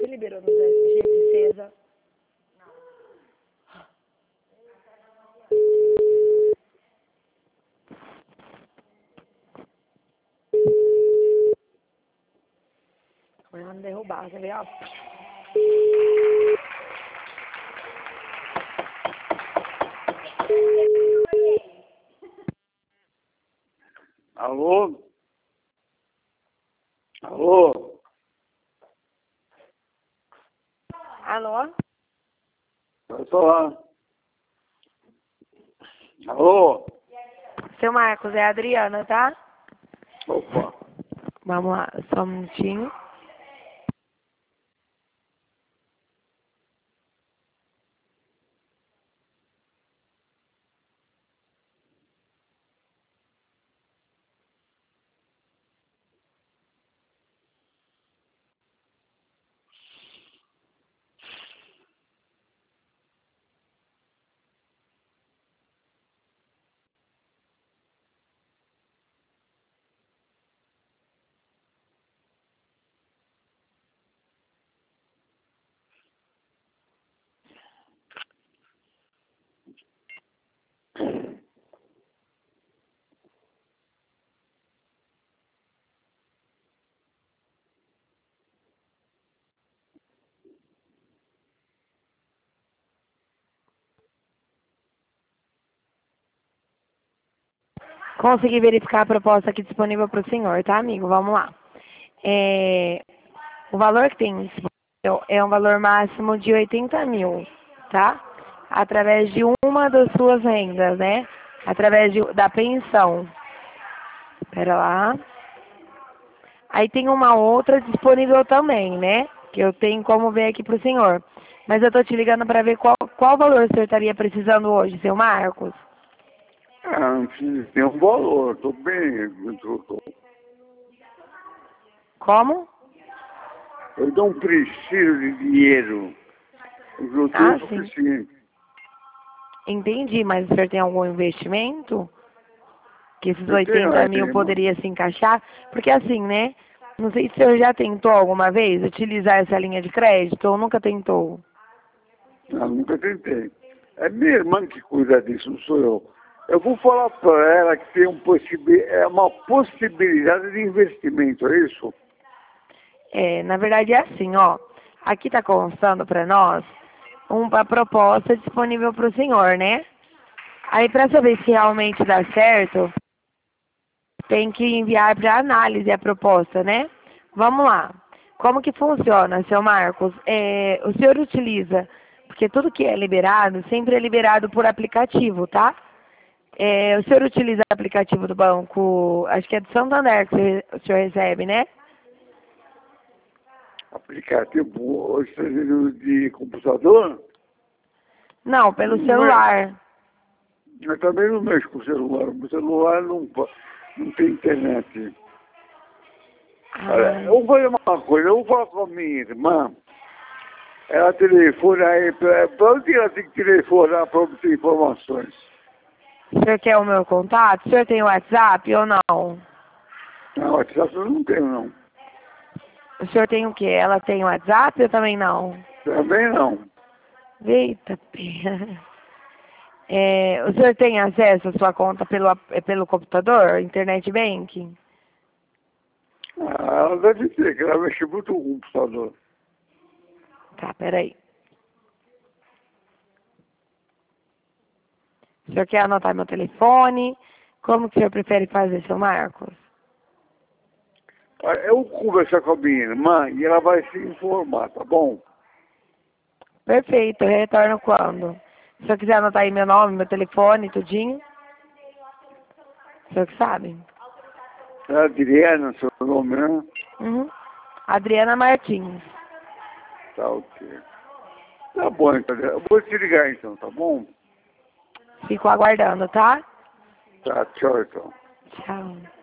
liberou no SG, princesa? Vai lá me derrubar, você vê, ó. Alô? Alô? Alô? Eu tô lá. Alô? Seu Marcos, é a Adriana, tá? Opa. Vamos lá, só um minutinho. Consegui verificar a proposta aqui disponível para o senhor, tá, amigo? Vamos lá. O valor que tem disponível é um valor máximo de 80 mil, tá? Através de uma das suas rendas, né? Através da pensão. Pera lá. Aí tem uma outra disponível também, né? Que eu tenho como ver aqui pro senhor. Mas eu tô te ligando para ver qual valor o senhor estaria precisando hoje, seu Marcos. Tem um valor, tô bem. Como? Eu não preciso de dinheiro. Eu tenho o Ah, sim. suficiente. Entendi, mas o senhor tem algum investimento? Que esses Eu tenho, 80 mil poderia se encaixar? Porque assim, né? Não sei se o senhor já tentou alguma vez utilizar essa linha de crédito ou nunca tentou. Eu nunca tentei. É minha irmã que cuida disso, não sou eu. Eu vou falar para ela que tem uma possibilidade de investimento, é isso? Na verdade é assim, ó. Aqui tá constando para nós uma proposta disponível para o senhor, né? Aí para saber se realmente dá certo, tem que enviar para análise a proposta, né? Vamos lá. Como que funciona, seu Marcos? O senhor utiliza, porque tudo que é liberado, sempre é liberado por aplicativo, tá? O senhor utiliza o aplicativo do banco, acho que é do Santander que o senhor recebe, né? Aplicativo hoje de computador? Não, pelo Não é. celular. Eu também não mexo com o celular. O celular não tem internet. Olha, Ai. eu vou fazer uma coisa, eu vou falar com a minha irmã. Ela telefona aí, para onde ela tem que telefonar para obter informações? O senhor quer o meu contato? O senhor tem WhatsApp ou não? Não, WhatsApp eu não tenho, não. O senhor tem o quê? Ela tem WhatsApp? Eu também não. Também não. Eita, pena. O senhor tem acesso à sua conta pelo computador, internet banking? Ela deve ter, que ela mexe muito com o computador. Tá, peraí. O senhor quer anotar meu telefone? Como que o senhor prefere fazer, seu Marcos? Olha, eu vou conversar com a minha irmã e ela vai se informar, tá bom? Perfeito, eu retorno quando? Se o senhor quiser anotar aí meu nome, meu telefone, tudinho. O senhor que sabe. É a Adriana, seu nome, né? Uhum. Adriana Martins. Tá ok. Tá bom, então. Eu vou te ligar então, tá bom? Fico aguardando, tá? Tá, tchau, então. Tchau.